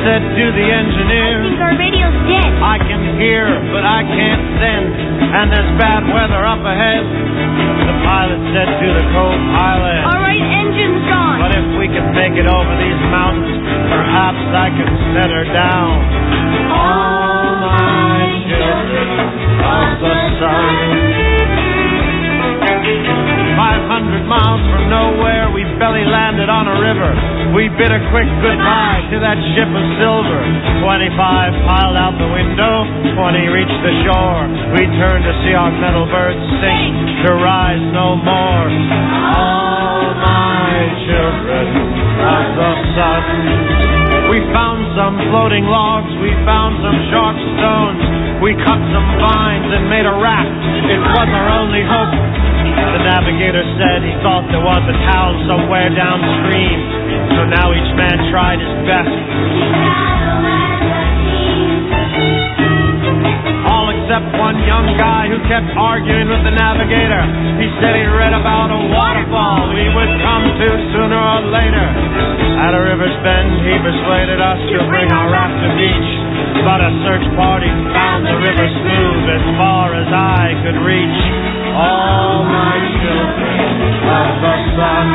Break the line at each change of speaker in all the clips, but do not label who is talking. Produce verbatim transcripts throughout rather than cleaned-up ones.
said to the engineer,
I think our radio's dead.
I can hear, but I can't send, and there's bad weather up ahead. The pilot said to the co-pilot,
All right, engine's gone.
but if we can make it over these mountains, perhaps I can set her down. All my children of the sun. Five hundred miles from nowhere, we belly landed on a river. We bid a quick goodbye to that ship of silver. Twenty-five piled out the window, twenty reached the shore. We turned to see our metal birds sink, to rise no more. All my children of the sun. We found some floating logs, we found some sharp stones. We cut some vines and made a raft. It was our only hope. The navigator said he thought there was a town somewhere downstream. So now each man tried his best. All except one young guy who kept arguing with the navigator. He said he read about a waterfall we would come to sooner or later. At a river's bend, he persuaded us to bring our raft to beach. But a search party found the river smooth as far as I could reach. All my children of the sun.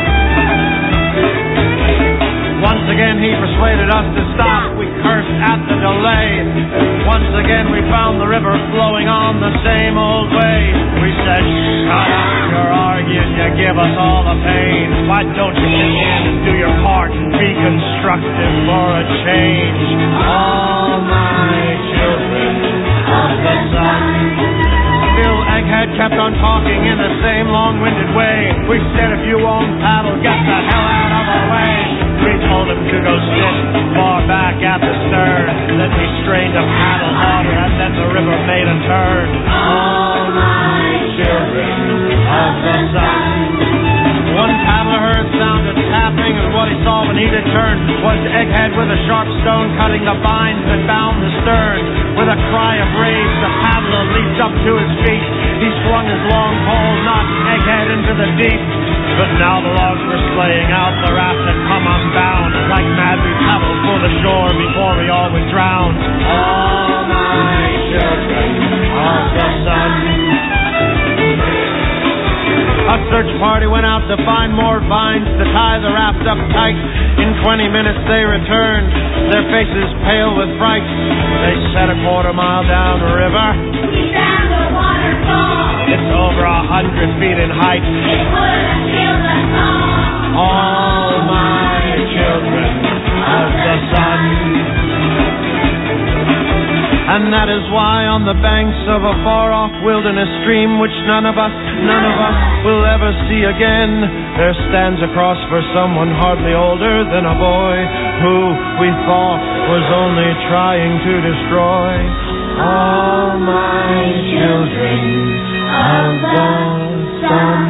Once again he persuaded us to stop. We cursed at the delay. Once again we found the river flowing on the same old way. We said, shut up, you're arguing, you give us all the pain. Why don't you get in and do your part and be constructive for a change? All my children of the sun. Still, Egghead kept on talking in the same long-winded way. We said, if you won't paddle, get the hell out of our way. We told him to go sit far back at the stern. Then we strained a paddle harder, and then the river made a turn. All my children of the sun. One paddler heard sound of tapping, and what he saw when he returned was Egghead with a sharp stone cutting the vines that bound the stern. With a cry of rage, the paddler leaped up to his feet. He swung his long pole, knocked Egghead into the deep. But now the logs were slaying out, the raft had come unbound. Like mad we paddled for the shore before we all would drown. All my children of the sun. A search party went out to find more vines to tie the raft up tight. In twenty minutes they returned, their faces pale with fright. They set a quarter mile down the river.
We found a waterfall.
It's over a hundred feet in height.
It would have killed us all.
All my children of the sun. And that is why on the banks of a far-off wilderness stream, which none of us, none of us will ever see again, there stands a cross for someone hardly older than a boy who we thought was only trying to destroy all my children of the sun.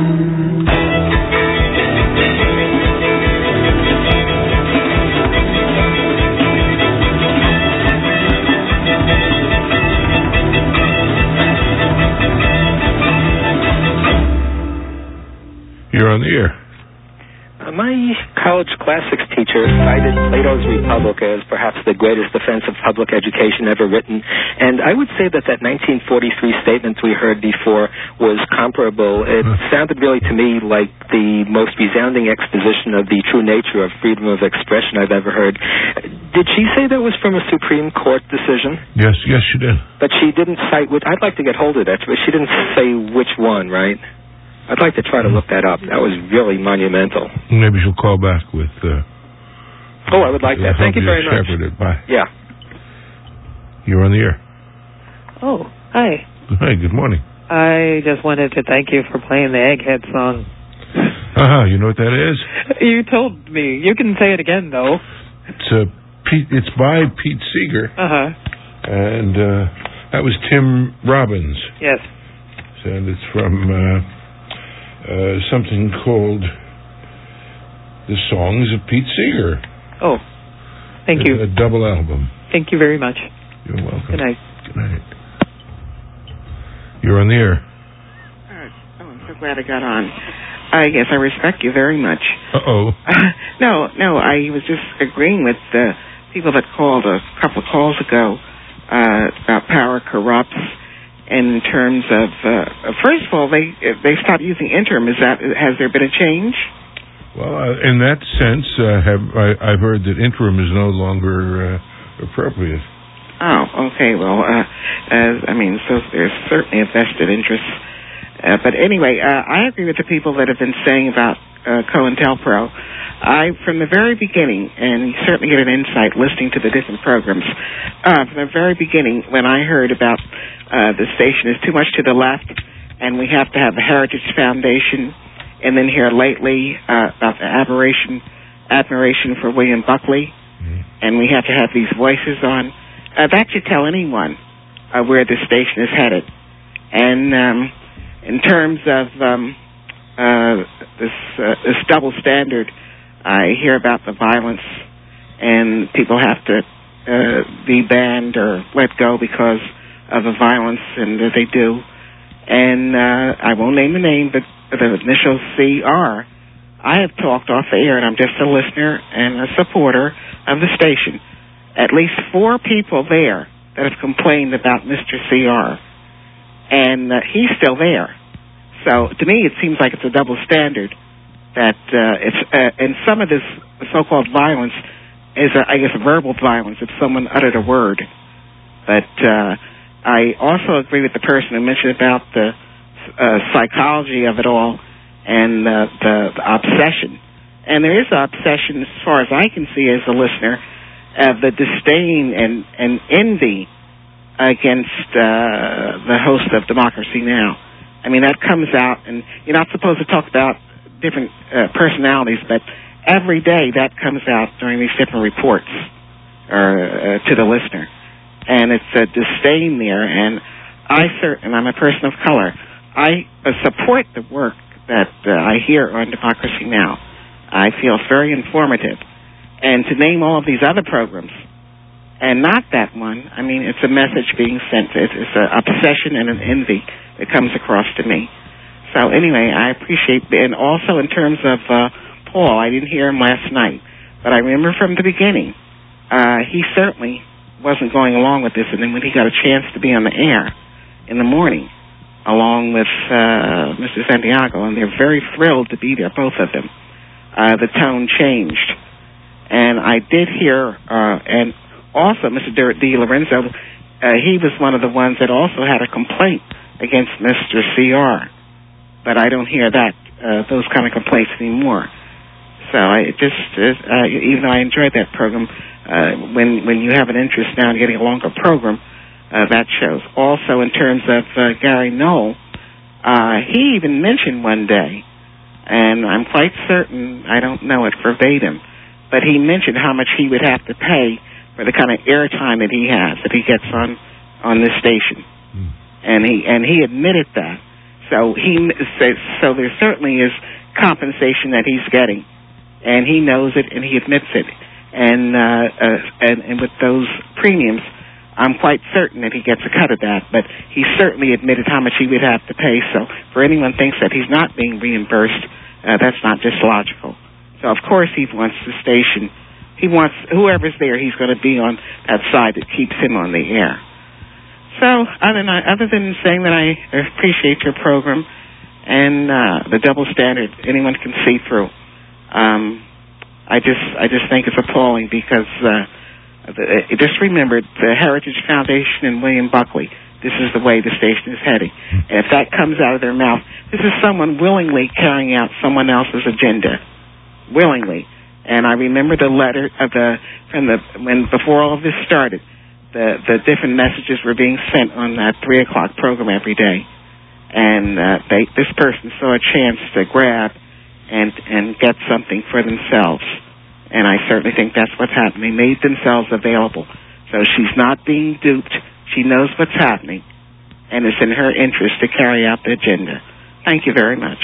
You're on the air.
Uh, my college classics teacher cited Plato's Republic as perhaps the greatest defense of public education ever written. And I would say that that nineteen forty-three statement we heard before was comparable. It uh-huh. sounded really to me like the most resounding exposition of the true nature of freedom of expression I've ever heard. Did she say that was from a Supreme Court decision?
Yes, yes, she did.
But she didn't cite which. I'd like to get hold of that, but she didn't say which one, right? I'd like to try to look that up. That was really monumental.
Maybe she'll call back with... Uh,
oh, I would like that. Thank you very much.
It. Bye.
Yeah.
You're on the air.
Oh, hi.
Hi, good morning.
I just wanted to thank you for playing the Egghead song.
Uh-huh, you know what that is?
You told me. You can say it again, though.
It's uh, Pete. It's by Pete Seeger.
Uh-huh.
And uh, that was Tim Robbins.
Yes.
And it's from... Uh, Uh, something called The Songs of Pete Seeger.
Oh, thank
a,
you.
A double album.
Thank you very much.
You're welcome.
Good night.
Good night. You're on the air.
Oh, I'm so glad I got on. I guess I respect you very much.
Uh-oh.
Uh, no, no, I was just agreeing with uh, people that called a couple of calls ago uh, about power corrupts. And in terms of, uh, first of all, they they stopped using interim. Is that has there been a change?
Well, uh, in that sense, uh, have I, I've heard that interim is no longer uh, appropriate.
Oh, okay. Well, uh, as, I mean, so there's certainly a vested interest. Uh, but anyway, uh, I agree with the people that have been saying about uh, COINTELPRO. I, from the very beginning, and you certainly get an insight listening to the different programs, uh, from the very beginning, when I heard about uh, the station is too much to the left, and we have to have a Heritage Foundation, and then here lately uh, about the admiration, admiration for William Buckley, mm-hmm. and we have to have these voices on, uh, that should tell anyone uh, where the station is headed. And um, in terms of um, uh, this, uh, this double standard, I hear about the violence, and people have to uh, be banned or let go because of the violence, and uh, they do. And uh, I won't name the name, but the initials C R. I have talked off the air, and I'm just a listener and a supporter of the station. At least four people there that have complained about Mister C R, and uh, he's still there. So to me, it seems like it's a double standard. That uh, it's uh, and some of this so-called violence is, uh, I guess, verbal violence if someone uttered a word. But uh, I also agree with the person who mentioned about the uh, psychology of it all and uh, the, the obsession. And there is an obsession, as far as I can see as a listener, of the disdain and, and envy against uh, the host of Democracy Now! I mean, that comes out, and you're not supposed to talk about different uh, personalities, but every day that comes out during these different reports or, uh, to the listener. And it's a disdain there, and I cert- and I'm a person of color. I uh, support the work that uh, I hear on Democracy Now! I feel it's very informative. And to name all of these other programs, and not that one, I mean, it's a message being sent. It's, it's an obsession and an envy that comes across to me. So anyway, I appreciate, and also in terms of uh, Paul, I didn't hear him last night, but I remember from the beginning, uh, he certainly wasn't going along with this, and then when he got a chance to be on the air in the morning, along with uh, Mister Santiago, and they're very thrilled to be there, both of them, uh, the tone changed. And I did hear, uh, and also Mister Di Lorenzo, uh, he was one of the ones that also had a complaint against Mister C R, but I don't hear that, uh, those kind of complaints anymore. So I just, uh, even though I enjoyed that program, uh, when when you have an interest now in getting a longer program, uh, that shows. Also in terms of uh, Gary Knoll, uh, he even mentioned one day, and I'm quite certain, I don't know it verbatim, but he mentioned how much he would have to pay for the kind of airtime that he has, that he gets on, on this station. Mm. And he and he admitted that. So he says, so there certainly is compensation that he's getting, and he knows it and he admits it. And uh, uh, and, and with those premiums, I'm quite certain that he gets a cut of that. But he certainly admitted how much he would have to pay. So for anyone who thinks that he's not being reimbursed, uh, that's not just logical. So of course he wants the station. He wants whoever's there. He's going to be on that side that keeps him on the air. So, other than, other than saying that I appreciate your program and uh, the double standard anyone can see through, um, I just I just think it's appalling because uh, the, just remember the Heritage Foundation and William Buckley. This is the way the station is heading. And if that comes out of their mouth, this is someone willingly carrying out someone else's agenda, willingly. And I remember the letter of the from the when before all of this started. The, the different messages were being sent on that three o'clock program every day, and uh, they, this person saw a chance to grab and and get something for themselves, and I certainly think that's what's happening. They made themselves available, so she's not being duped. She knows what's happening, and it's in her interest to carry out the agenda. Thank you very much.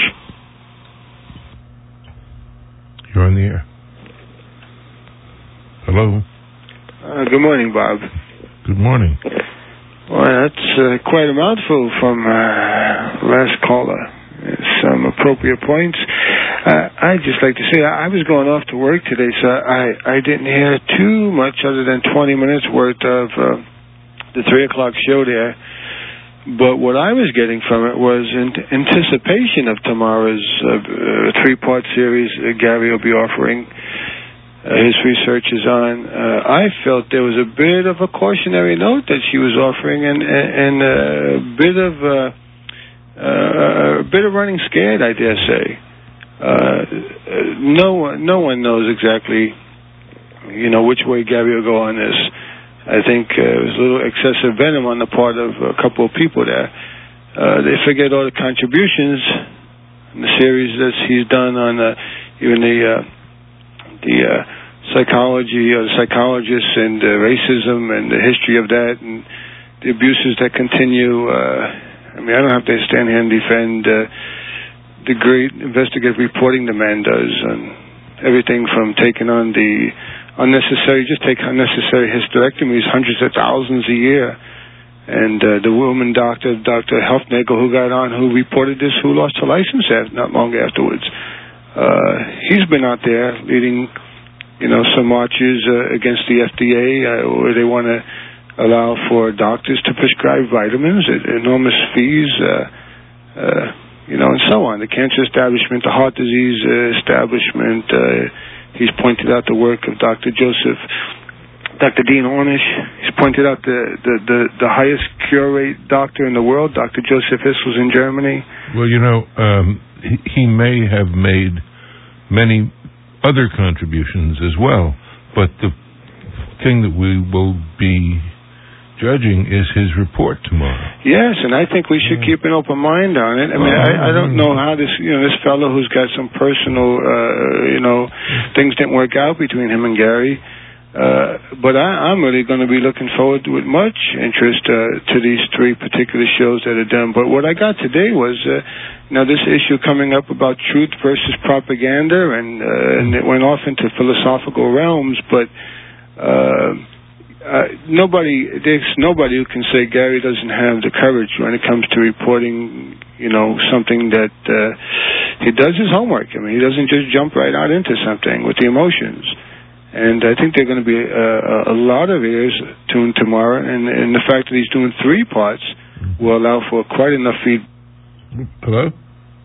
You're on the air. Hello.
Uh, good morning, Bob.
Good morning.
Well, that's uh, quite a mouthful from uh, last caller. Some appropriate points. Uh, I'd just like to say I was going off to work today, so I, I didn't hear too much other than twenty minutes worth of uh, the three o'clock show there. But what I was getting from it was in anticipation of tomorrow's uh, three-part series uh, Gary will be offering uh, his research is on. Uh, I felt there was a bit of a cautionary note that she was offering, and, and a bit of uh, uh, a bit of running scared, I dare say. Uh, no one, no one knows exactly, you know, which way Gary will go on this. I think uh, it was a little excessive venom on the part of a couple of people there. Uh, they forget all the contributions in the series that he's done on uh, even the uh, the uh, psychology of psychologists and uh, racism and the history of that and the abuses that continue. Uh, I mean, I don't have to stand here and defend uh, the great investigative reporting the man does on everything from taking on the unnecessary, just take unnecessary hysterectomies, hundreds of thousands a year. And uh, the woman doctor, Doctor Helfnagel, who got on, who reported this, who lost her license not long afterwards. Uh, he's been out there leading, you know, some marches uh, against the F D A uh, where they want to allow for doctors to prescribe vitamins at enormous fees, uh, uh, you know, and so on. The cancer establishment, the heart disease uh, establishment. Uh, He's pointed out the work of Doctor Joseph, Doctor Dean Ornish. He's pointed out the, the, the, the highest cure rate doctor in the world, Doctor Joseph Hissels in Germany.
Well, you know, um, he, he may have made many other contributions as well, but the thing that we will be judging is his report tomorrow.
Yes, and I think we should keep an open mind on it. I mean, I, I don't know how this, you know, this fellow who's got some personal, uh, you know, things didn't work out between him and Gary. Uh, but I, I'm really going to be looking forward with much interest uh, to these three particular shows that are done. But what I got today was, uh, you know, this issue coming up about truth versus propaganda, and, uh, and it went off into philosophical realms, but uh, Uh, nobody, there's nobody who can say Gary doesn't have the courage when it comes to reporting, you know, something that uh, he does his homework. I mean, he doesn't just jump right out into something with the emotions. And I think there are going to be a, a lot of ears tuned tomorrow, and, and the fact that he's doing three parts will allow for quite enough feed.
Hello?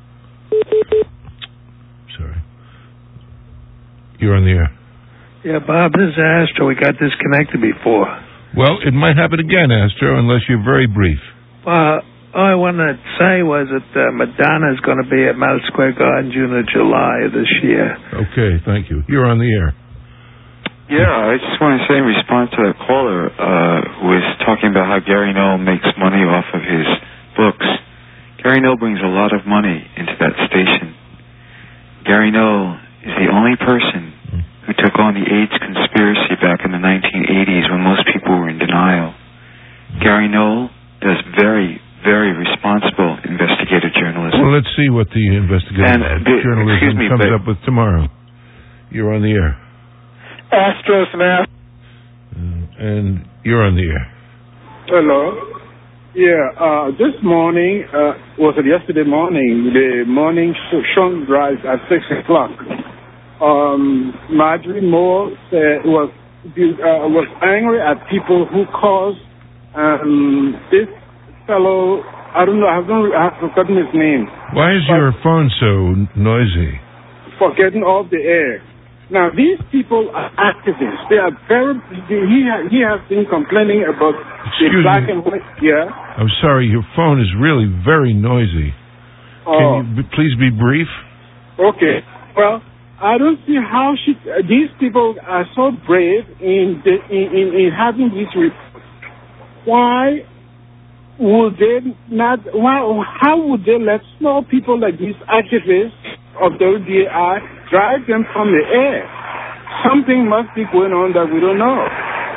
Sorry. You're on the air.
Yeah, Bob, this is Astro. We got disconnected before.
Well, it might happen again, Astro, unless you're very brief.
Uh, all I wanted to say was that uh, Madonna is going to be at Madison Square Garden June or July of this year.
Okay, thank you. You're on the air.
Yeah, I just want to say in response to that caller uh, who was talking about how Gary Null makes money off of his books. Gary Null brings a lot of money into that station. Gary Null is the only person who took on the AIDS conspiracy back in the nineteen eighties when most people were in denial. Gary Null does very, very responsible investigative journalism.
Well, let's see what the investigative
and, uh, the,
journalism
me,
comes up with tomorrow. You're on the air.
Astros, man.
Uh, and you're on the air.
Hello. Yeah, uh, this morning, uh, was it yesterday morning, the morning show drive at six o'clock. Um, Marjorie Moore said, was uh, was angry at people who caused um, this fellow. I don't know. I haven't I have forgotten his name.
Why is your phone so noisy?
For getting off the air. Now these people are activists. They are very. He ha, he has been complaining about
Excuse
the black
me.
and white. Yeah.
I'm sorry. Your phone is really very noisy.
Oh.
Can you b- please be brief?
Okay. Well, I don't see how she, uh, these people are so brave in, the, in, in, in having these reports. Why would they not, why, how would they let small people like these activists of the W D A I drive them from the air? Something must be going on that we don't know.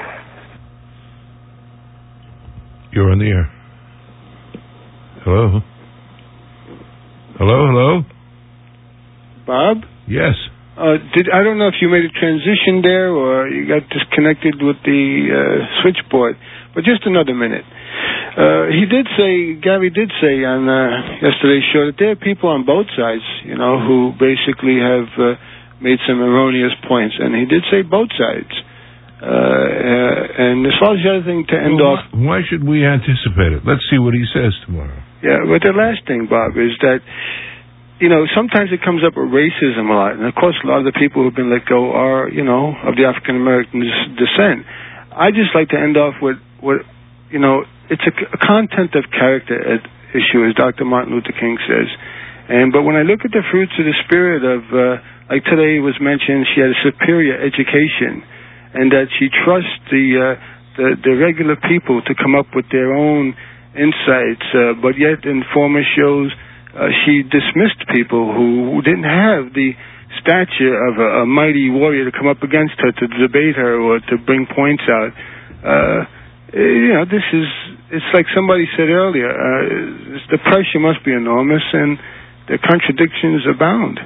You're on the air. Hello? Hello, hello?
Bob?
Yes.
Uh, did I don't know if you made a transition there or you got disconnected with the uh, switchboard, but just another minute. Uh, he did say, Gary did say on uh, yesterday's show that there are people on both sides, you know, who basically have uh, made some erroneous points, and he did say both sides. Uh, uh, and as far as the other thing to end
well,
off...
Why should we anticipate it? Let's see what he says tomorrow.
Yeah, but the last thing, Bob, is that, you know, sometimes it comes up with racism a lot, and of course a lot of the people who've been let go are, you know, of the African-American descent. I just like to end off with, with you know, it's a, a content of character issue, as Doctor Martin Luther King says. And but when I look at the fruits of the spirit of, uh, like today was mentioned, she had a superior education, and that she trusts the uh, the, the regular people to come up with their own insights. Uh, but yet, in former shows, uh, she dismissed people who, who didn't have the stature of a, a mighty warrior to come up against her, to debate her, or to bring points out. Uh, you know, this is, it's like somebody said earlier, uh, the pressure must be enormous, and the contradictions abound.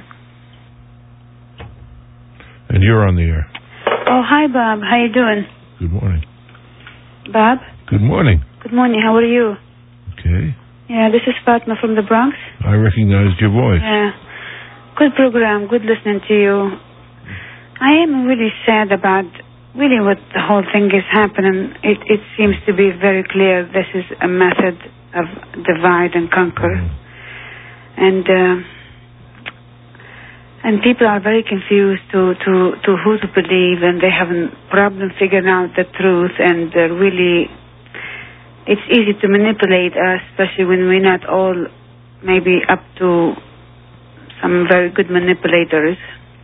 And you're on the air.
Oh, hi, Bob. How you doing?
Good morning.
Bob?
Good morning.
Good morning. How are you?
Okay.
Yeah, this is Fatma from the Bronx.
I recognized your voice.
Yeah. Good program. Good listening to you. I am really sad about really what the whole thing is happening. It, it seems to be very clear this is a method of divide and conquer. Mm. And... Uh, And people are very confused to, to, to who to believe, and they have a problem figuring out the truth, and uh, really it's easy to manipulate us, especially when we're not all maybe up to some very good manipulators.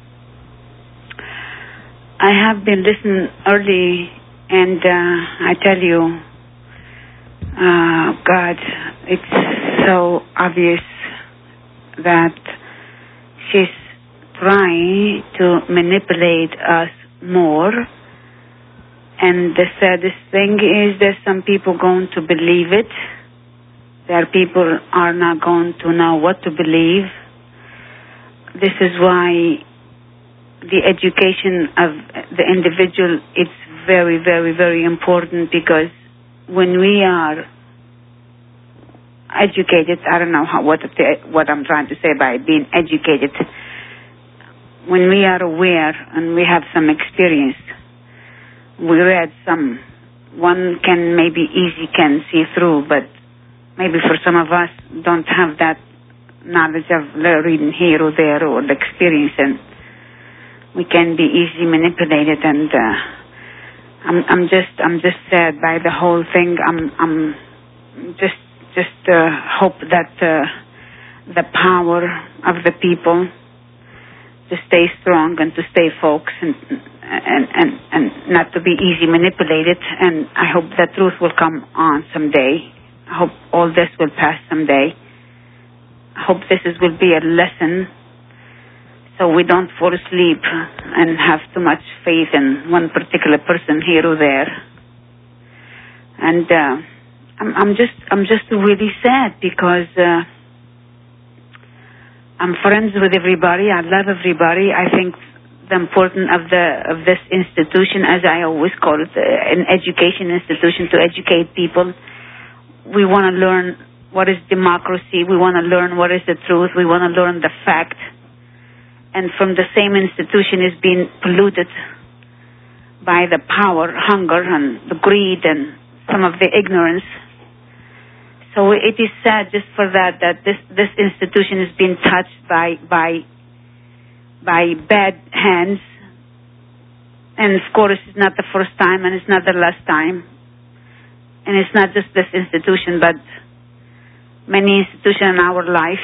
I have been listening early, and uh, I tell you, uh, God, it's so obvious that she's trying to manipulate us more, and the saddest thing is that some people going to believe it. There are people are not going to know what to believe. This is why the education of the individual is very, very, very important, because when we are educated, I don't know how, what what I'm trying to say by being educated. When we are aware and we have some experience, we read some, one can maybe easy can see through, but maybe for some of us don't have that knowledge of reading here or there or the experience, and we can be easily manipulated. And uh, I'm, I'm just, I'm just sad by the whole thing. I'm, I'm just, just uh, hope that uh, the power of the people to stay strong and to stay focused, and, and and and not to be easy manipulated. And I hope the truth will come on someday. I hope all this will pass someday. I hope this is, will be a lesson, so we don't fall asleep and have too much faith in one particular person here or there. And uh, I'm, I'm just I'm just really sad, because Uh, I'm friends with everybody. I love everybody. I think the importance of the of this institution, as I always call it, uh, an education institution to educate people. We want to learn what is democracy. We want to learn what is the truth. We want to learn the fact. And from the same institution is being polluted by the power, hunger, and the greed, and some of the ignorance. So it is sad just for that, that this, this institution is being touched by, by, by bad hands. And of course it's not the first time, and it's not the last time. And it's not just this institution, but many institutions in our life.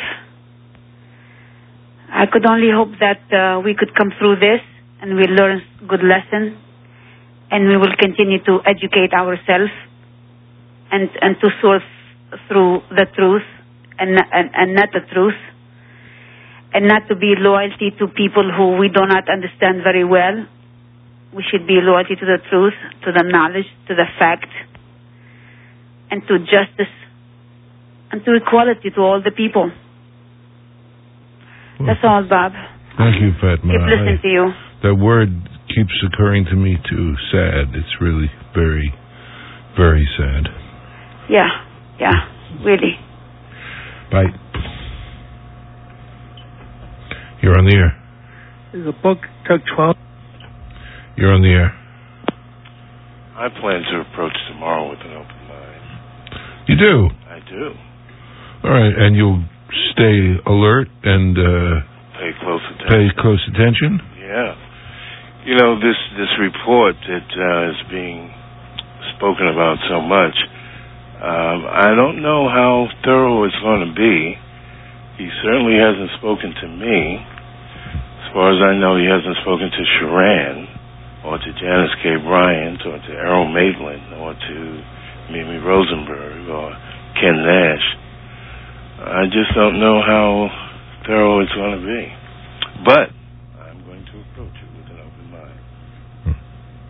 I could only hope that uh, we could come through this and we learn good lesson, and we will continue to educate ourselves and, and to source through the truth and, and and not the truth, and not to be loyalty to people who we do not understand very well. We should be loyalty to the truth, to the knowledge, to the fact, and to justice, and to equality to all the people. Well, that's all, Bob.
Thank you, Fatma.
Keep listening
I,
to you.
That word keeps occurring to me too. Sad. It's really very, very sad.
Yeah. Yeah, really.
Bye. You're on the air.
The book took twelve.
You're on the air.
I plan to approach tomorrow with an open mind.
You do?
I do.
All right, and you'll stay alert and uh,
pay close attention.
Pay close attention?
Yeah. You know, this, this report that uh, is being spoken about so much, um, I don't know how thorough it's going to be. He certainly hasn't spoken to me. As far as I know, he hasn't spoken to Sharon or to Janice K. Bryant or to Errol Maitland or to Mimi Rosenberg or Ken Nash. I just don't know how thorough it's going to be. But I'm going to approach it with an open mind.
Hmm.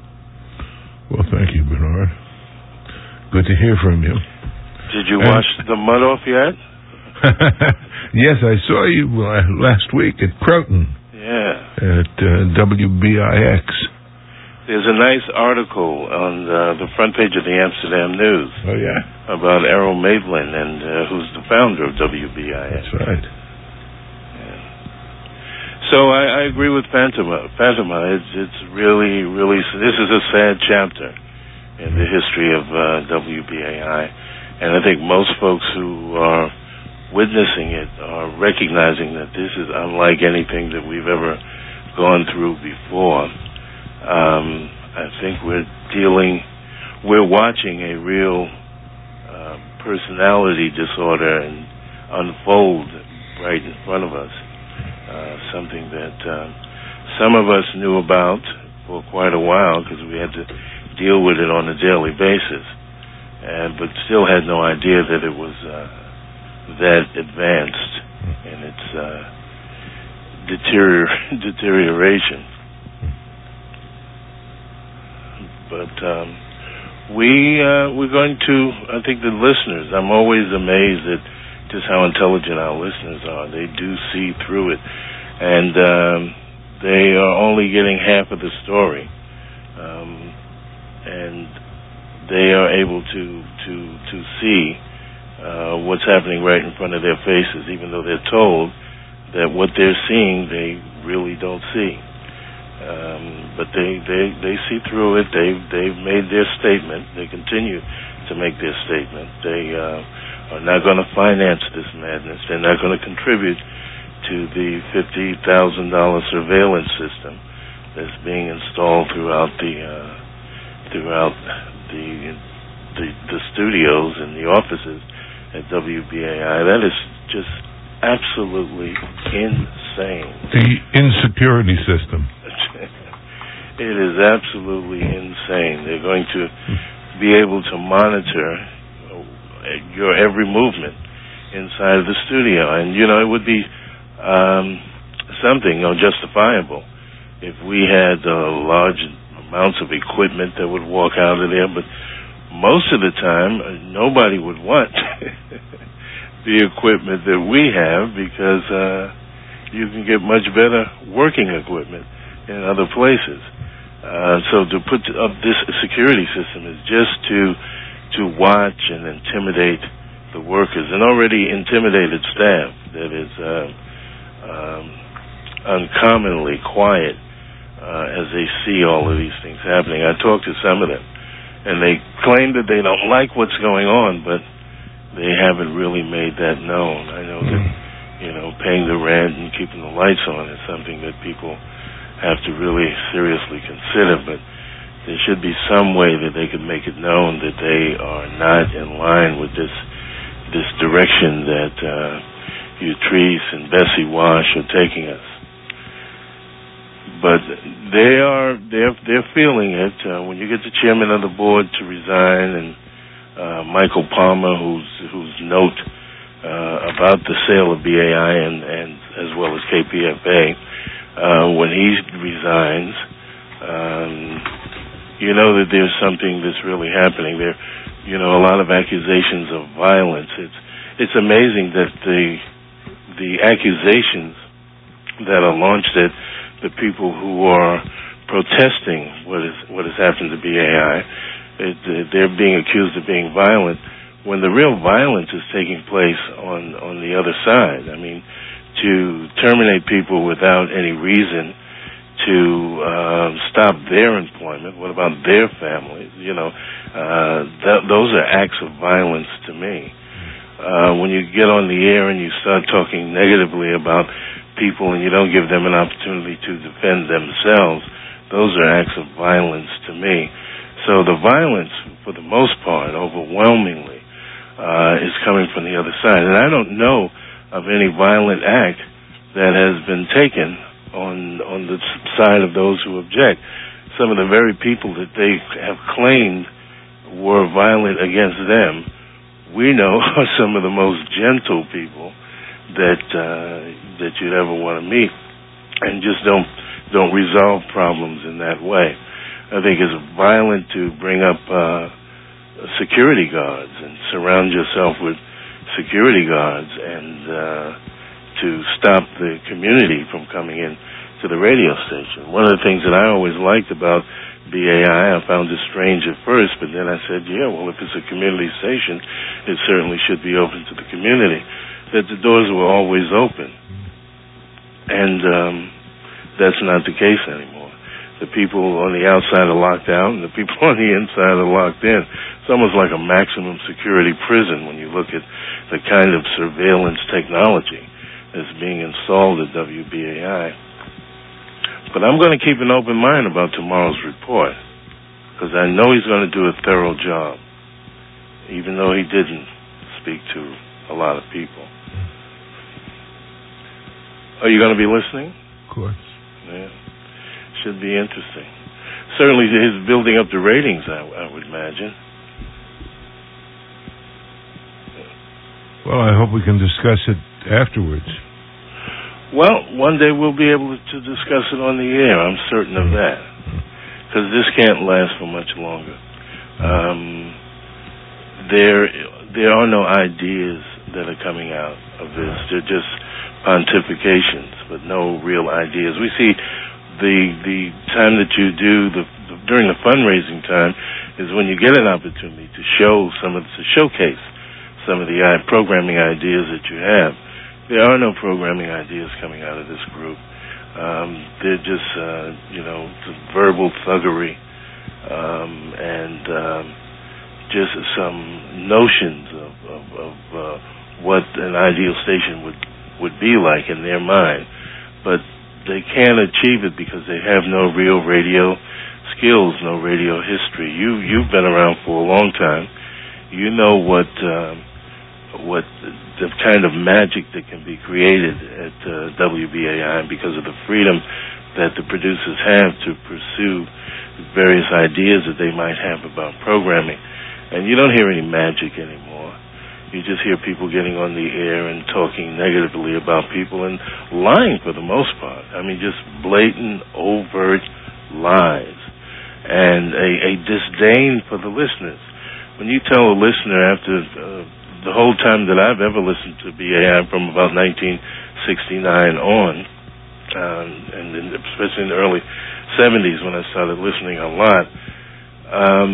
Well, thank you, Bernard. Good to hear from you.
Did you
and
wash the mud off yet?
Yes, I saw you uh, last week at Croton.
Yeah.
At uh, W B I X.
There's a nice article on uh, the front page of the Amsterdam News.
Oh, yeah?
About Errol Maitland, and uh, who's the founder of W B I X.
That's right.
Yeah. So I, I agree with Fatima. Fatima, it's, it's really, really, this is a sad chapter in the history of uh, W B A I. And I think most folks who are witnessing it are recognizing that this is unlike anything that we've ever gone through before. Um, I think we're dealing, we're watching a real uh, personality disorder and unfold right in front of us. Uh, something that uh, some of us knew about for quite a while because we had to deal with it on a daily basis, and but still had no idea that it was uh, that advanced in its uh, deterior- deterioration. But um, we, uh, we're going to, I think the listeners, I'm always amazed at just how intelligent our listeners are. They do see through it. And um, they are only getting half of the story. Um, and they are able to, to, to see uh, what's happening right in front of their faces, even though they're told that what they're seeing they really don't see. Um, but they, they, they see through it. They've, they've made their statement. They continue to make their statement. They uh, are not going to finance this madness. They're not going to contribute to the fifty thousand dollars surveillance system that's being installed throughout the uh, throughout the, the the studios and the offices at W B A I. That is just absolutely insane.
The insecurity system.
It is absolutely insane. They're going to be able to monitor your every movement inside of the studio. And, you know, it would be um, something, you know, justifiable if we had uh, large amounts of equipment that would walk out of there. But most of the time, uh, nobody would want the equipment that we have because uh, you can get much better working equipment in other places. Uh, so to put up this security system is just to to watch and intimidate the workers, an already intimidated staff that is uh, um, uncommonly quiet uh, as they see all of these things happening. I talked to some of them, and they claim that they don't like what's going on, but they haven't really made that known. I know that, you know, paying the rent and keeping the lights on is something that people have to really seriously consider, but there should be some way that they could make it known that they are not in line with this this direction that uh, Utrice and Bessie Wash are taking us. But they are they're they're feeling it. Uh, when you get the chairman of the board to resign, and uh, Michael Palmer, whose whose note uh, about the sale of B A I and, and as well as K P F A. Uh, when he resigns, um, you know that there's something that's really happening there. You know, a lot of accusations of violence. It's it's amazing that the the accusations that are launched at the people who are protesting what is what has happened to B A I, it, they're being accused of being violent when the real violence is taking place on, on the other side. I mean, to terminate people without any reason, to uh, stop their employment, what about their families? You know, uh, th- those are acts of violence to me. Uh, when you get on the air and you start talking negatively about people and you don't give them an opportunity to defend themselves, those are acts of violence to me. So the violence, for the most part, overwhelmingly, uh, is coming from the other side. And I don't know of any violent act that has been taken on on the side of those who object. Some of the very people that they have claimed were violent against them, we know are some of the most gentle people that uh, that you'd ever want to meet, and just don't don't resolve problems in that way. I think it's violent to bring up uh, security guards and surround yourself with security guards and uh, to stop the community from coming in to the radio station. One of the things that I always liked about B A I, I found it strange at first, but then I said, yeah, well, if it's a community station, it certainly should be open to the community, that the doors were always open. And um, that's not the case anymore. The people on the outside are locked out, and the people on the inside are locked in. It's almost like a maximum security prison when you look at the kind of surveillance technology that's being installed at W B A I. But I'm going to keep an open mind about tomorrow's report, because I know he's going to do a thorough job, even though he didn't speak to a lot of people. Are you going to be listening?
Of course.
Yeah. Should be interesting. Certainly his building up the ratings, I, I would imagine.
Well, I hope we can discuss it afterwards.
Well, one day we'll be able to discuss it on the air. I'm certain of that. Because this can't last for much longer. Um, there, there are no ideas that are coming out of this. They're just pontifications, but no real ideas. We see the the time that you do the, the during the fundraising time is when you get an opportunity to show some of to showcase some of the uh, programming ideas that you have. There are no programming ideas coming out of this group. Um, they're just uh, you know verbal thuggery um, and um, just some notions of, of, of uh, what an ideal station would would be like in their mind, but they can't achieve it because they have no real radio skills, no radio history. You you've been around for a long time. You know what uh, what the kind of magic that can be created at uh, W B A I because of the freedom that the producers have to pursue various ideas that they might have about programming. And you don't hear any magic anymore. You just hear people getting on the air and talking negatively about people and lying for the most part. I mean, just blatant, overt lies and a, a disdain for the listeners. When you tell a listener after uh, the whole time that I've ever listened to B A I from about nineteen sixty-nine on, um, and in, especially in the early seventies when I started listening a lot, um,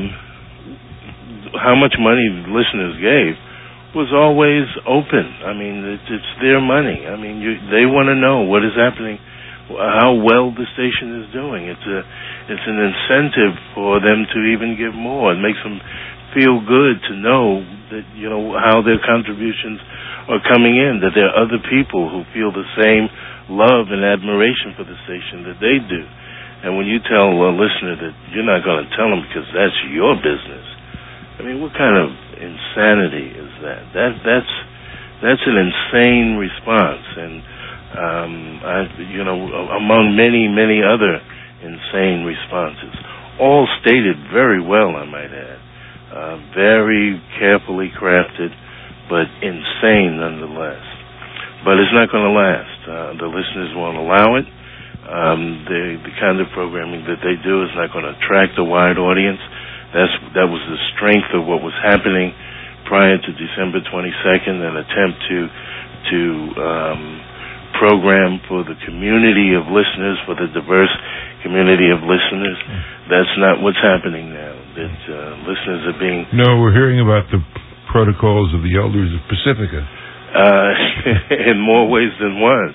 how much money listeners gave was always open. I mean, it's, it's their money. I mean, you, they want to know what is happening, how well the station is doing. It's a, it's an incentive for them to even give more. It makes them feel good to know that, you know, how their contributions are coming in, that there are other people who feel the same love and admiration for the station that they do. And when you tell a listener that you're not going to tell them because that's your business, I mean, what kind of insanity is that? That that's that's an insane response, and um, I, you know, among many many other insane responses, all stated very well, I might add, uh, very carefully crafted, but insane nonetheless. But it's not going to last. Uh, the listeners won't allow it. Um, the the kind of programming that they do is not going to attract a wide audience. That's that was the strength of what was happening prior to December twenty-second, an attempt to to um, program for the community of listeners, for the diverse community of listeners. That's not what's happening now. That uh, listeners are being
no, we're hearing about the protocols of the elders of Pacifica.
Uh, in more ways than one.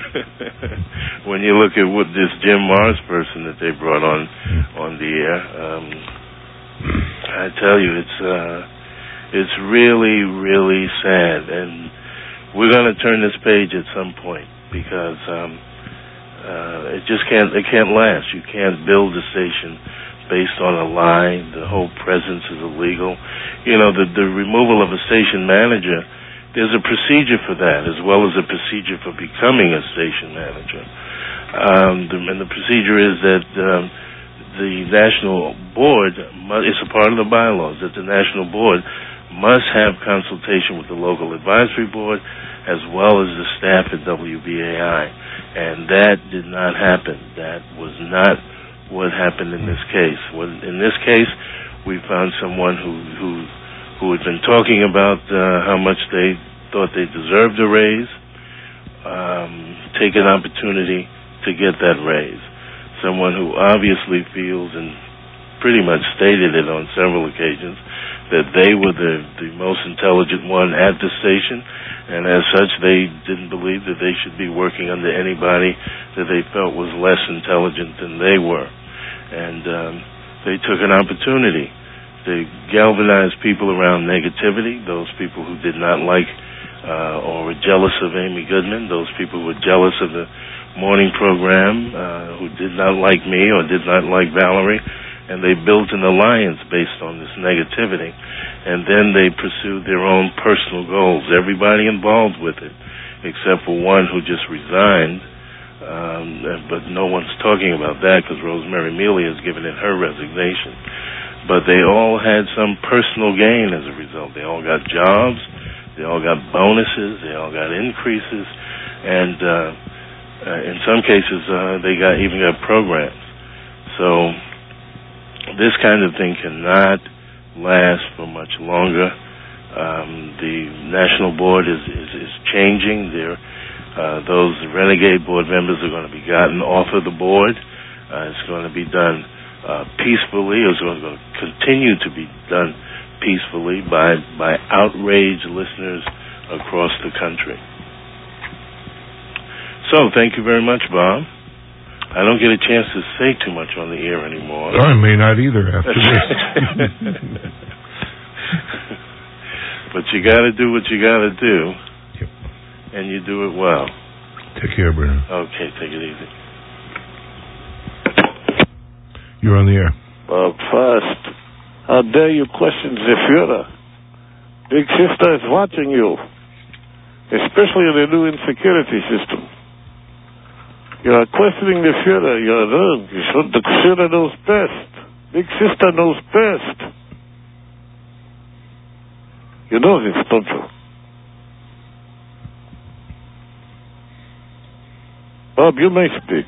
When you look at what this Jim Mars person that they brought on on the air, um, I tell you, it's uh, it's really, really sad, and we're going to turn this page at some point because um, uh, it just can't it can't last. You can't build a station based on a lie. The whole presence is illegal. You know, the the removal of a station manager. There's a procedure for that, as well as a procedure for becoming a station manager. Um, the, and the procedure is that um, the national board, mu- it's a part of the bylaws, that the national board must have consultation with the local advisory board, as well as the staff at W B A I. And that did not happen. That was not what happened in this case. When, in this case, we found someone who... who who had been talking about uh, how much they thought they deserved a raise, um, take an opportunity to get that raise. Someone who obviously feels, and pretty much stated it on several occasions, that they were the, the most intelligent one at the station, and as such they didn't believe that they should be working under anybody that they felt was less intelligent than they were. And um, they took an opportunity. They galvanized people around negativity, those people who did not like uh, or were jealous of Amy Goodman, those people who were jealous of the morning program, uh, who did not like me or did not like Valerie, and they built an alliance based on this negativity. And then they pursued their own personal goals, everybody involved with it, except for one who just resigned. Um, but no one's talking about that because Rosemary Mealy has given in her resignation. But they all had some personal gain as a result. They all got jobs, they all got bonuses, they all got increases, and uh, uh, in some cases uh, they got even got programs. So this kind of thing cannot last for much longer. Um, the national board is, is, is changing. Their, uh, those renegade board members are going to be gotten off of the board. Uh, it's going to be done Uh, peacefully. It's going to continue to be done peacefully by by outraged listeners across the country. So, thank you very much, Bob. I don't get a chance to say too much on the air anymore.
I may not either after this.
But you got to do what you got to do,
yep.
And you do it well.
Take care, Brennan.
Okay, take it easy.
You're on the air.
Well, first, how dare you question the Führer? Big Sister is watching you, especially the new insecurity system. You are questioning the Führer. You are wrong. You should. The Führer knows best. Big Sister knows best. You know this, don't you? Bob, you may speak.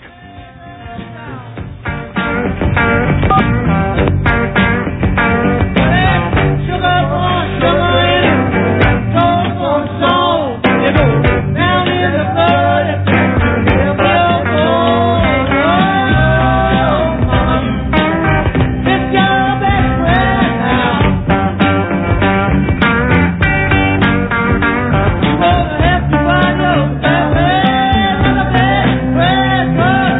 Best friend.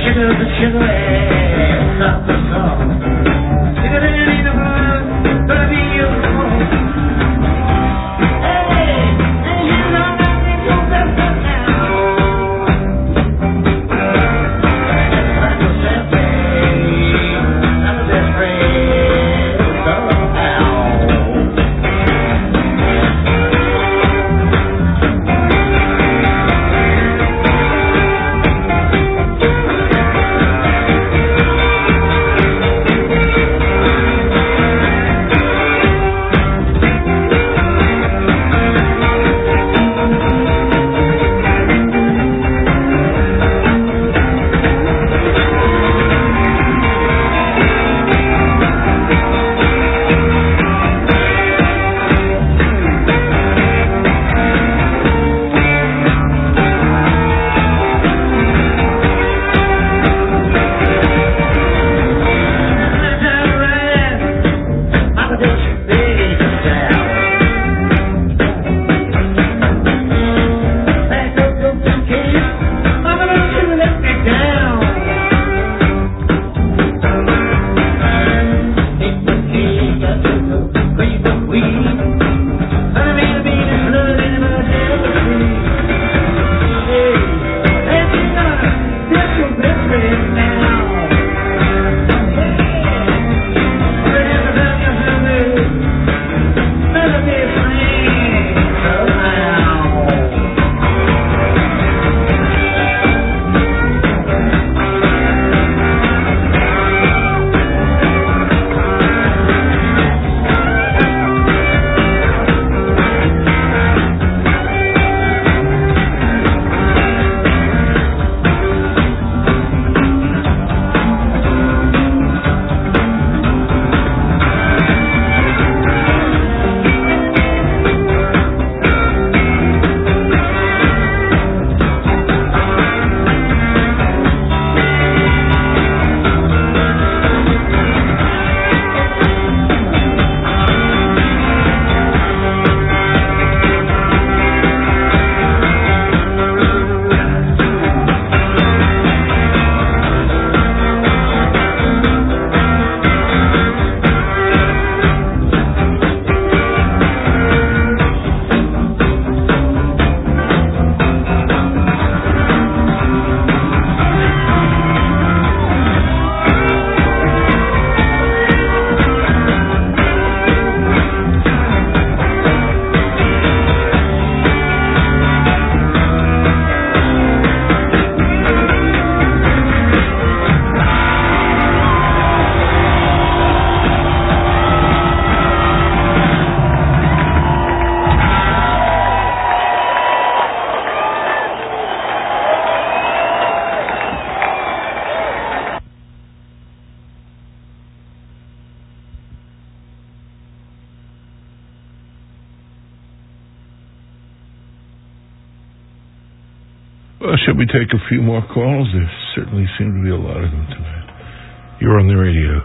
Well, shall we take a few more calls? There certainly seem to be a lot of them tonight. You're on the radio.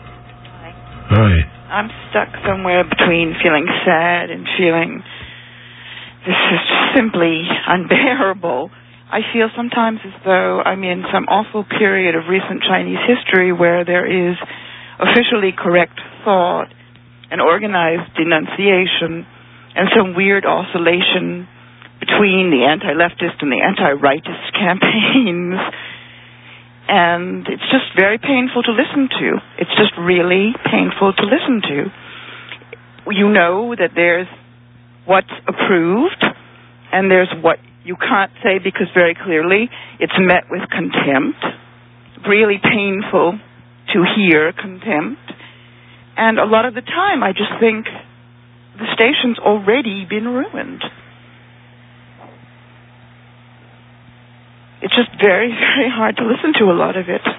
Hi.
Hi.
I'm stuck somewhere between feeling sad and feeling this is simply unbearable. I feel sometimes as though I'm in some awful period of recent Chinese history where there is officially correct thought and organized denunciation and some weird oscillation between the anti-leftist and the anti-rightist campaigns. And it's just very painful to listen to. It's just really painful to listen to. You know that there's what's approved and there's what you can't say because very clearly it's met with contempt. Really painful to hear contempt. And a lot of the time I just think the station's already been ruined. It's just very, very hard to listen to a lot of it.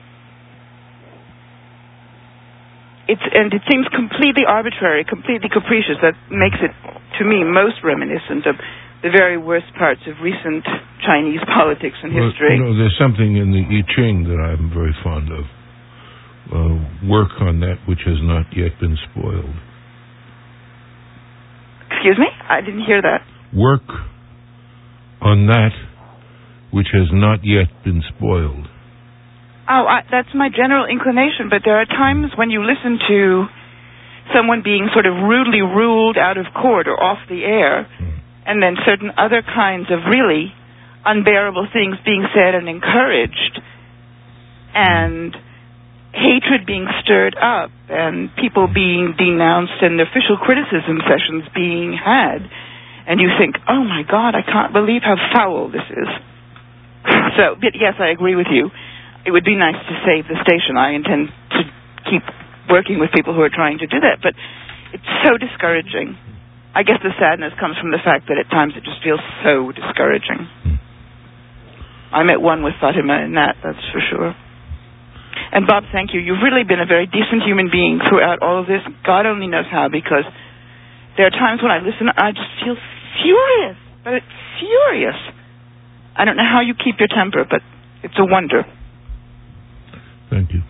It's, and it seems completely arbitrary, completely capricious. That makes it, to me, most reminiscent of the very worst parts of recent Chinese politics and
well,
history.
You know, there's something in the I Ching that I'm very fond of. Uh, work on that which has not yet been spoiled.
Excuse me? I didn't hear that.
Work on that which has not yet been spoiled.
Oh, I, that's my general inclination, but there are times when you listen to someone being sort of rudely ruled out of court or off the air, and then certain other kinds of really unbearable things being said and encouraged, and hatred being stirred up, and people being denounced and official criticism sessions being had, and you think, oh my God, I can't believe how foul this is. So, but yes, I agree with you. It would be nice to save the station. I intend to keep working with people who are trying to do that, but it's so discouraging. I guess the sadness comes from the fact that at times it just feels so discouraging. I'm at one with Fatima in that, that's for sure. And Bob, thank you. You've really been a very decent human being throughout all of this. God only knows how, because there are times when I listen, I just feel furious, but it's furious. I don't know how you keep your temper, but it's a wonder.
Thank you.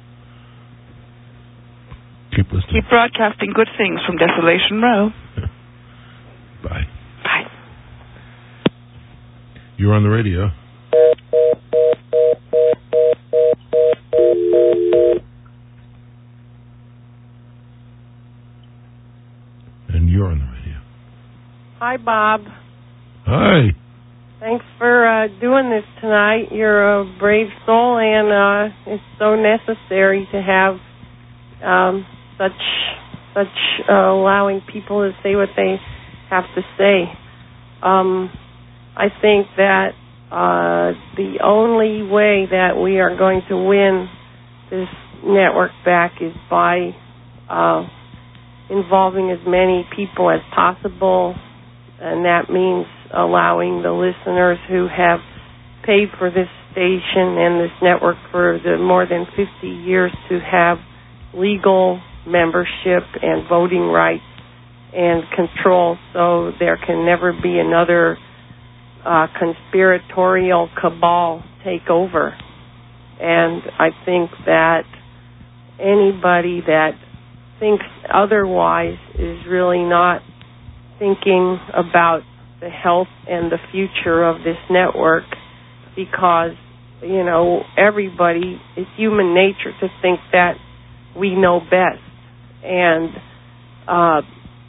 Keep listening.
Keep broadcasting good things from Desolation Row.
Bye.
Bye.
You're on the radio. And you're on the radio.
Hi, Bob.
Hi.
Thanks for uh, doing this tonight. You're a brave soul, and uh, it's so necessary to have um, such such uh, allowing people to say what they have to say. Um, I think that uh, the only way that we are going to win this network back is by uh, involving as many people as possible, and that means allowing the listeners who have paid for this station and this network for the more than fifty years to have legal membership and voting rights and control, so there can never be another uh, conspiratorial cabal take over. And I think that anybody that thinks otherwise is really not thinking about the health and the future of this network, because, you know, everybody, it's human nature to think that we know best. And uh,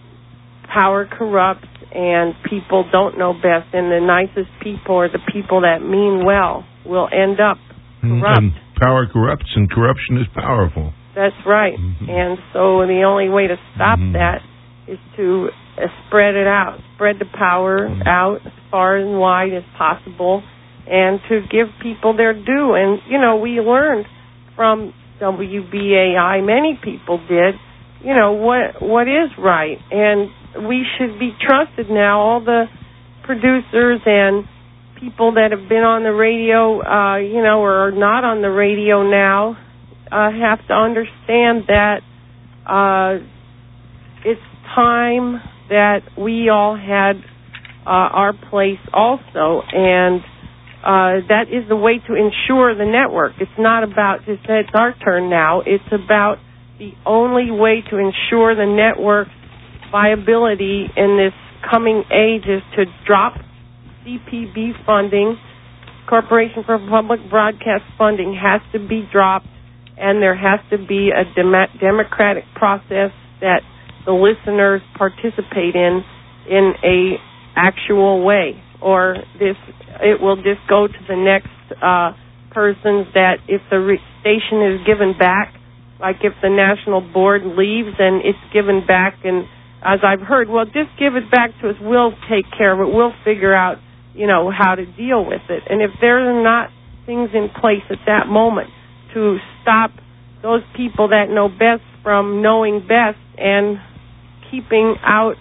power corrupts, and people don't know best, and the nicest people are the people that mean well will end up corrupt.
And power corrupts, and corruption is powerful.
That's right. Mm-hmm. And so the only way to stop mm-hmm. that is to uh, spread it out, spread the power mm-hmm. out as far and wide as possible, and to give people their due. And, you know, we learned from W B A I, many people did, you know, what what is right. And we should be trusted now. All the producers and people that have been on the radio, uh, you know, or are not on the radio now, uh, have to understand that uh, it's time that we all had uh, our place also, and uh, that is the way to ensure the network. It's not about just that it's our turn now. It's about the only way to ensure the network's viability in this coming age is to drop C P B funding. Corporation for Public Broadcast funding has to be dropped, and there has to be a dem- democratic process that the listeners participate in in a actual way, or this it will just go to the next uh, persons that if the re- station is given back, like if the national board leaves and it's given back, and as I've heard, well, just give it back to us, we'll take care of it, we'll figure out, you know, how to deal with it. And if there are not things in place at that moment to stop those people that know best from knowing best and keeping out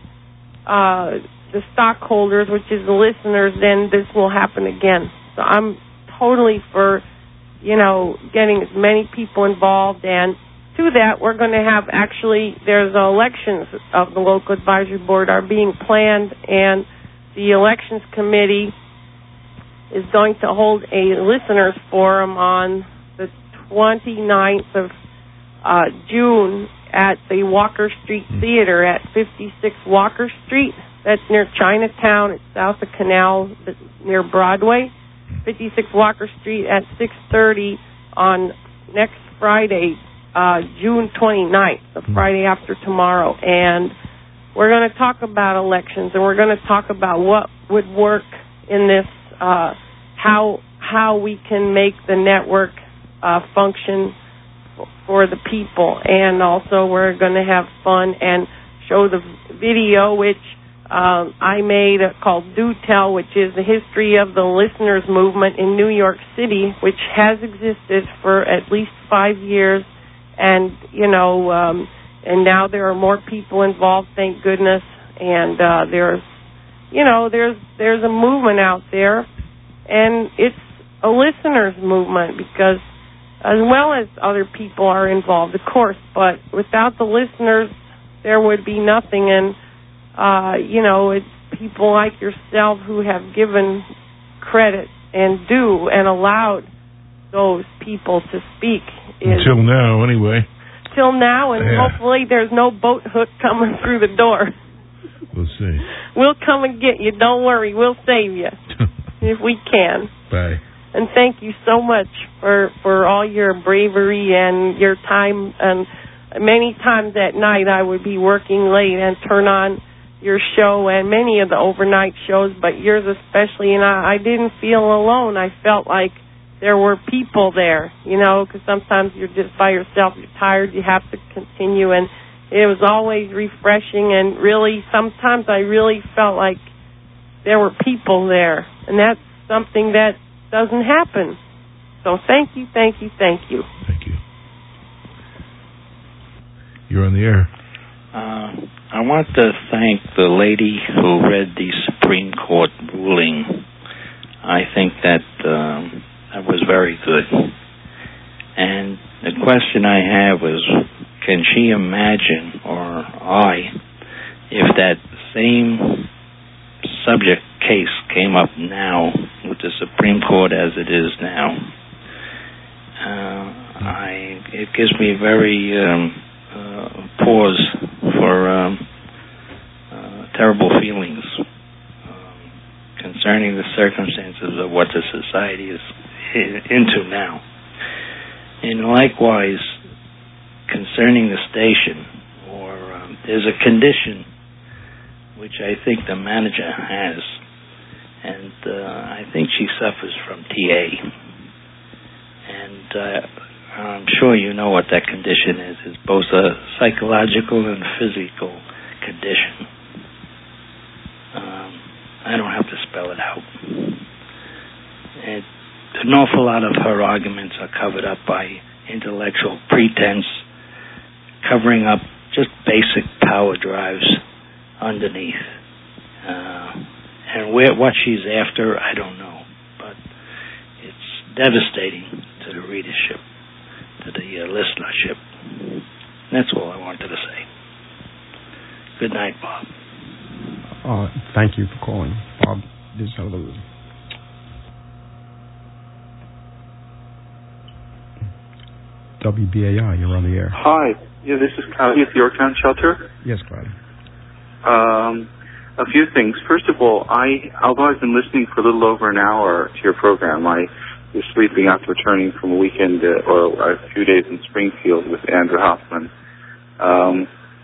uh, the stockholders, which is the listeners, then this will happen again. So I'm totally for, you know, getting as many people involved, and to that we're going to have actually, there's elections of the local advisory board are being planned, and the elections committee is going to hold a listeners forum on the twenty-ninth of uh, June at the Walker Street Theater at fifty-six Walker Street. That's near Chinatown. It's south of Canal, near Broadway. fifty-six Walker Street at six thirty on next Friday, uh, June twenty-ninth, the Friday after tomorrow, and we're going to talk about elections, and we're going to talk about what would work in this, uh, how how we can make the network uh, function for the people, and also we're going to have fun and show the video which um, I made uh, called Do Tell, which is the history of the listeners movement in New York City, which has existed for at least five years, and you know, um, and now there are more people involved, thank goodness, and uh, there's, you know, there's there's a movement out there, and it's a listeners movement because, as well as other people are involved, of course, but without the listeners, there would be nothing. And, uh, you know, it's people like yourself who have given credit and due and allowed those people to speak.
Until now, anyway.
Till now, and
yeah.
hopefully there's no boat hook coming through the door.
We'll see.
We'll come and get you. Don't worry. We'll save you if we can.
Bye.
And thank you so much for, for all your bravery and your time. And many times at night I would be working late and turn on your show and many of the overnight shows, but yours especially. And I, I didn't feel alone. I felt like there were people there, you know, because sometimes you're just by yourself. You're tired. You have to continue. And it was always refreshing. And really, sometimes I really felt like there were people there. And that's something that doesn't happen. So thank you, thank you, thank you.
Thank you. You're on the air.
Uh, I want to thank the lady who read the Supreme Court ruling. I think that um, that was very good. And the question I have is, can she imagine, or I, if that same subject case came up now with the Supreme Court as it is now, uh, I it gives me very um, uh, pause for um, uh, terrible feelings um, concerning the circumstances of what the society is into now. And likewise, concerning the station, or um, there's a condition which I think the manager has, and uh, I think she suffers from T A. And uh, I'm sure you know what that condition is. It's both a psychological and physical condition. Um, I don't have to spell it out. It, an awful lot of her arguments are covered up by intellectual pretense, covering up just basic power drives underneath. Uh, and where what she's after, I don't know. But it's devastating to the readership, to the uh, listenership. That's all I wanted to say. Good night, Bob.
Uh, thank you for calling, Bob DeZalou. W B A I, you're on the air.
Hi. Yeah, this is Cloudy at the Yorktown Shelter.
Yes, Cloudy.
Um, a few things. First of all, I, although I've been listening for a little over an hour to your program, I was sleeping after returning from a weekend uh, or a few days in Springfield with Andrew Hoffman. Um,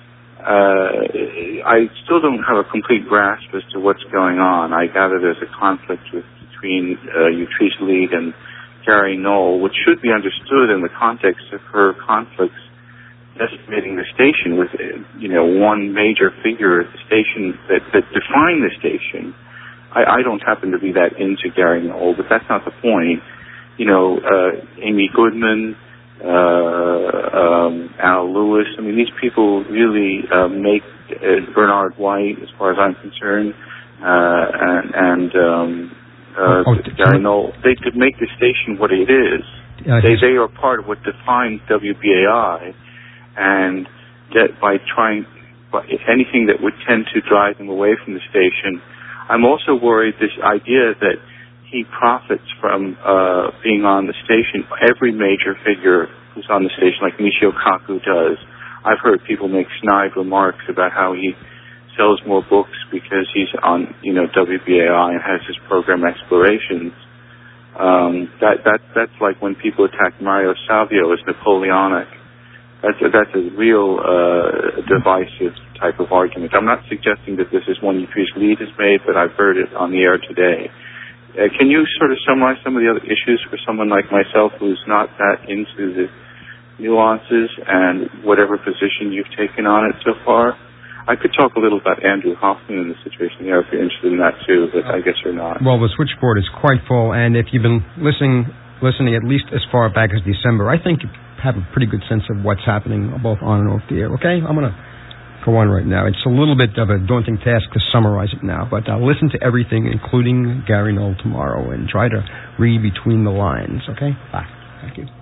uh, I still don't have a complete grasp as to what's going on. I gather there's a conflict with, between uh, Utrice Lead and Gary Knoll, which should be understood in the context of her conflicts decimating the station with, you know, one major figure at the station that, that defined the station. I, I don't happen to be that into Gary Knoll, but that's not the point. You know, uh, Amy Goodman, uh, um, Al Lewis, I mean, these people really uh, make uh, Bernard White, as far as I'm concerned, uh, and, and um, uh, oh, Gary Knoll, they could make the station what it is. Uh, they, they are part of what defines W B A I. And that by trying, by anything that would tend to drive them away from the station. I'm also worried this idea that he profits from uh, being on the station. Every major figure who's on the station, like Michio Kaku does. I've heard people make snide remarks about how he sells more books because he's on, you know, W B A I and has his program Explorations. Um, that that that's like when people attack Mario Savio as Napoleonic. That's a, that's a real uh, divisive type of argument. I'm not suggesting that this is one Utrice Lead has made, but I've heard it on the air today. Uh, can you sort of summarize some of the other issues for someone like myself who's not that into the nuances and whatever position you've taken on it so far? I could talk a little about Andrew Hoffman in the situation there if you're interested in that too, but I guess you're not.
Well, the switchboard is quite full, and if you've been listening, listening at least as far back as December, I think you have a pretty good sense of what's happening both on and off the air. Okay, I'm going to go on right now. It's a little bit of a daunting task to summarize it now, but I'll listen to everything, including Gary Knoll tomorrow, and try to read between the lines. Okay? Bye. Thank you.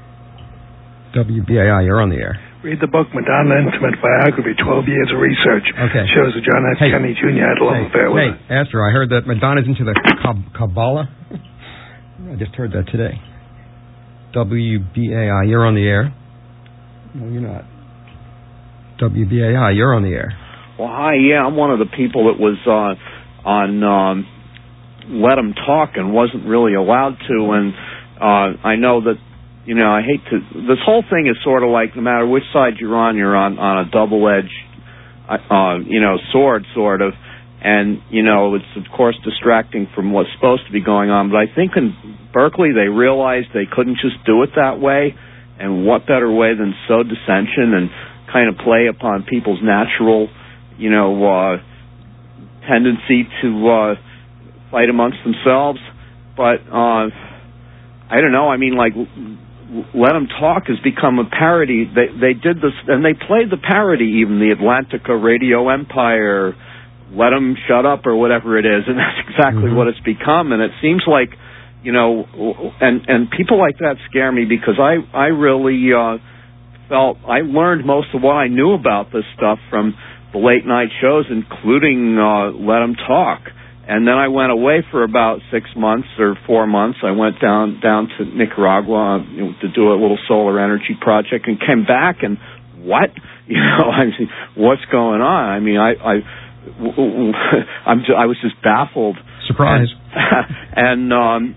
W B A I, you're on the air.
Read the book, Madonna Intimate Biography, twelve years of research.
Okay.
Shows that John F.
Hey.
Kennedy Junior had a love
Hey,
affair with
hey,
her.
Astro, I heard that Madonna's into the Kab- Kabbalah. I just heard that today. W B A I, you're on the air. No, you're not. W B A I, you're on the air.
Well, hi, yeah, I'm one of the people that was uh, on um, Let 'em Talk and wasn't really allowed to, and uh, I know that, you know, I hate to, this whole thing is sort of like no matter which side you're on, you're on, on a double-edged, uh, you know, sword, sort of, and, you know, it's, of course, distracting from what's supposed to be going on, but I think in Berkeley they realized they couldn't just do it that way, and what better way than sow dissension and kind of play upon people's natural, you know, uh, tendency to uh, fight amongst themselves. But uh, I don't know. I mean, like, Let 'em Talk has become a parody. They they did this, and they played the parody, even the Atlantica Radio Empire, Let 'em Shut Up, or whatever it is, and that's exactly mm-hmm. what it's become. And it seems like, you know, and and people like that scare me because I I really uh, felt I learned most of what I knew about this stuff from the late night shows, including uh, Let 'em Talk. And then I went away for about six months or four months. I went down down to Nicaragua, you know, to do a little solar energy project, and came back. And what, you know, I mean, what's going on? I mean, I I I'm just, I was just baffled.
Surprise.
And, and um,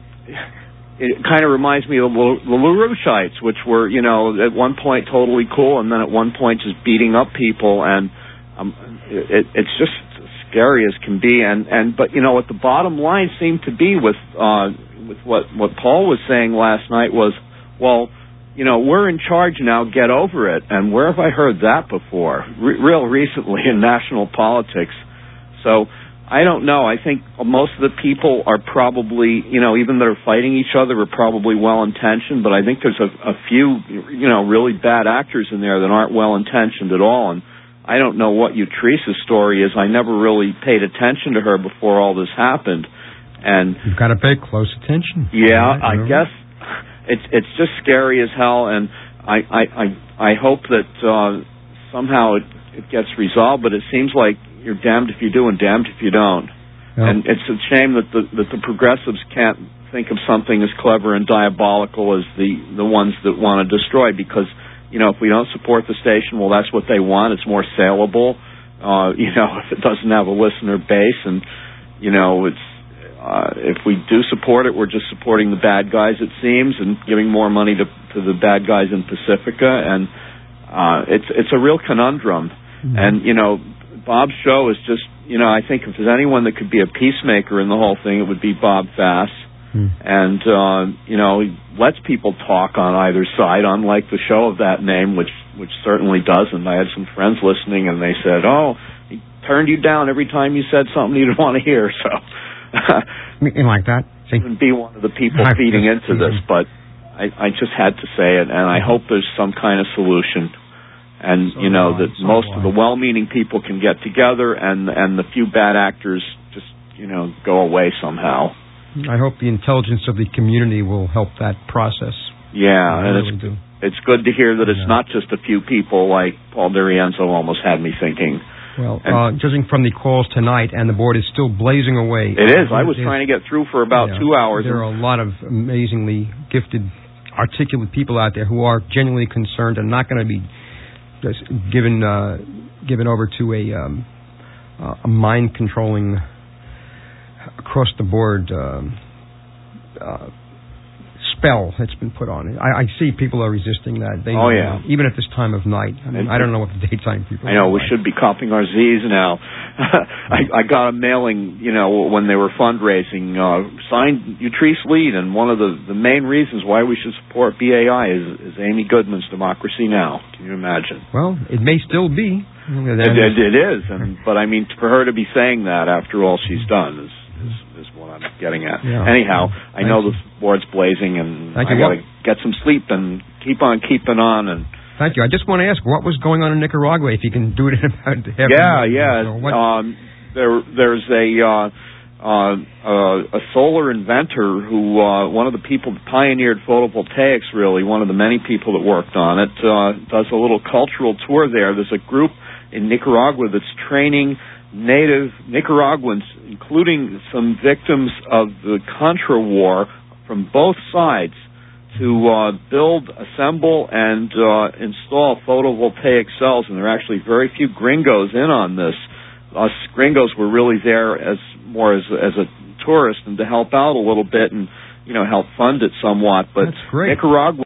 it kind of reminds me of the LaRouchites, which were, you know, at one point totally cool, and then at one point just beating up people, and um, it, it's just scary as can be. And, and but you know what the bottom line seemed to be with uh, with what what Paul was saying last night was, well, you know, we're in charge now, get over it. And where have I heard that before? Re- real recently in national politics. So I don't know. I think most of the people are probably, you know, even that are fighting each other are probably well-intentioned, but I think there's a, a few, you know, really bad actors in there that aren't well-intentioned at all. And I don't know what Utrice's story is. I never really paid attention to her before all this happened. And
you've got to pay close attention.
Yeah, right, I guess it's it's just scary as hell, and I I I, I hope that uh, somehow it, it gets resolved. But it seems like you're damned if you do and damned if you don't. Yep. And it's a shame that the that the progressives can't think of something as clever and diabolical as the the ones that want to destroy, because, you know, if we don't support the station, well, that's what they want. It's more saleable. Uh, you know, if it doesn't have a listener base, and, you know, it's uh, if we do support it, we're just supporting the bad guys, it seems, and giving more money to, to the bad guys in Pacifica. And uh, it's it's a real conundrum. Mm-hmm. And, you know, Bob's show is just, you know, I think if there's anyone that could be a peacemaker in the whole thing, it would be Bob Fass. Hmm. And, uh, you know, he lets people talk on either side, unlike the show of that name, which which certainly doesn't. I had some friends listening, and they said, oh, he turned you down every time you said something you didn't want to hear. So,
Anything like that?
I wouldn't be one of the people I feeding into this, but I, I just had to say it, and I hope there's some kind of solution. And, so you know, that so most of the well-meaning people can get together, and and the few bad actors just, you know, go away somehow.
I hope the intelligence of the community will help that process.
Yeah,
I
and
really
it's
do.
it's good to hear that it's
yeah.
not just a few people like Paul D'Arienzo almost had me thinking.
Well, uh, judging from the calls tonight, and the board is still blazing away.
It is. I was it trying is, to get through for about
yeah,
two hours.
There are a lot of amazingly gifted, articulate people out there who are genuinely concerned and not going to be just given uh, given over to a um, uh, a mind controlling across the board um, uh, spell that's been put on it. I, I see people are resisting that. They,
oh, yeah.
Uh, even at this time of night. I mean, I don't know what the daytime people
I know,
are
we
like.
should be copying our Z's now. I, I got a mailing, you know, when they were fundraising, uh, signed Utrice Lead, and one of the, the main reasons why we should support B A I is, is Amy Goodman's Democracy Now! Can you imagine?
Well, it may still be.
It, it, it is, and but I mean, for her to be saying that after all she's done is is, is what I'm getting at.
Yeah.
Anyhow, I
Thank
know
you.
the board's blazing, and
Thank
I
you.
got to get some sleep and keep on keeping on. And
Thank you. I just want to ask, what was going on in Nicaragua? If you can do it in about half
yeah,
a minute.
yeah.
So what-
Um, there, there's a uh, uh, uh, a solar inventor who uh, one of the people that pioneered photovoltaics. Really, one of the many people that worked on it uh, does a little cultural tour there. There's a group in Nicaragua that's training native Nicaraguans, including some victims of the Contra War from both sides, to uh, build, assemble, and uh, install photovoltaic cells. And there are actually very few gringos in on this. Us gringos were really there as more as as a tourist and to help out a little bit and, you know, help fund it somewhat. But
That's great.
Nicaragua